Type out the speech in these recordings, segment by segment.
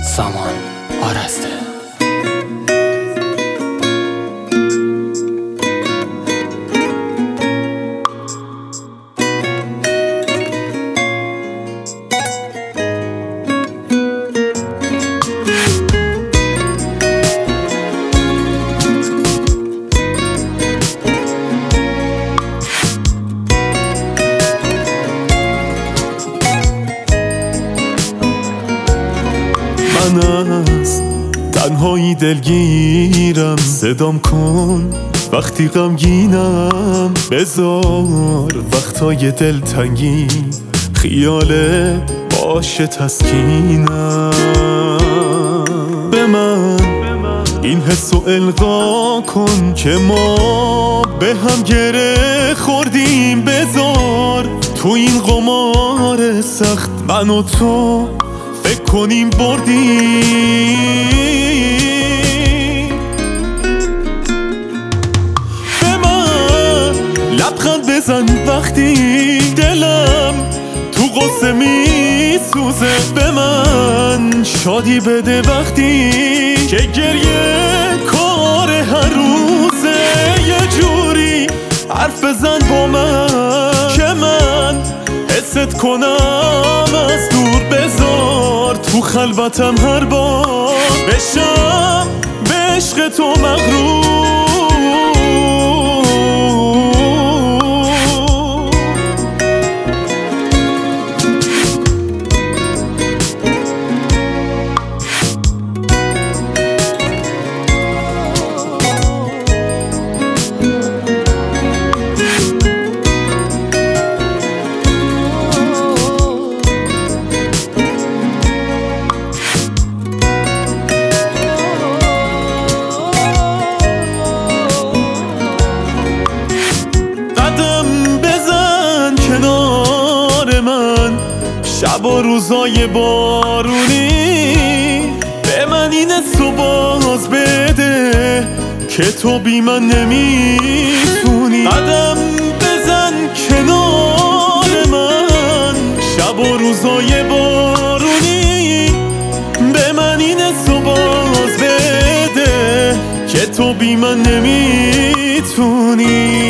سامان آرسته. من از تنهایی دلگیرم، صدام کن وقتی غمگینم، بذار وقتای دلتنگی خیاله باشه تسکینم. به من این حسو القا کن که ما به هم گره خوردیم، بذار تو این قمار سخت من و تو فکر کنیم بردیم. به من لبخند بزن وقتی دلم تو غصه می سوزه، به من شادی بده وقتی که گریه کار هر روزه. یه جوری حرف بزن با من که من حست کنم از دور، بذار تو خلوتم هر بار بشم به عشق تو مغرور. شب و روزای بارونی به من این حسو باز بده که تو بی من نمیتونی. قدم بزن کنار من، شب و روزای بارونی به من این حسو باز بده که تو بی من نمیتونی.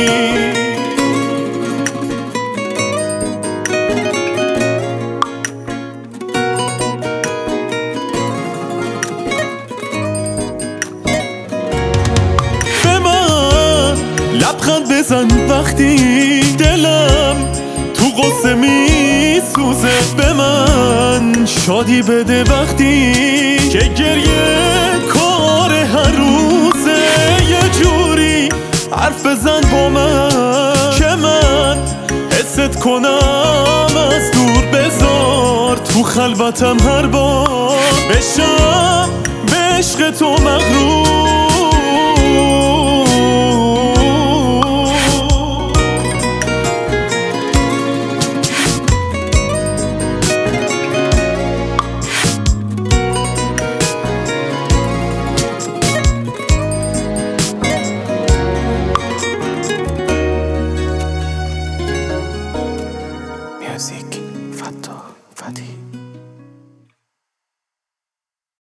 لبخند بزن وقتی دلم تو غصه می سوزه، به من شادی بده وقتی که گریه کار هر روزه. یه جوری حرف بزن با من که من حست کنم از دور، بذار تو خلوتم هر بار بشم به عشق تو مغرور.